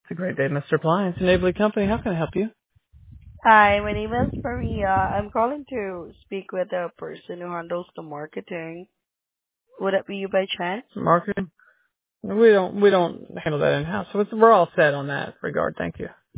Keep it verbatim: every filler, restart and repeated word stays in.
It's a great day, Mister Appliance, Enabling Company. How can I help you? Hi, my name is Maria. I'm calling to speak with the person who handles the marketing. Would it be you by chance? Marketing? We don't we don't handle that in house, so it's, we're all set on that regard. Thank you.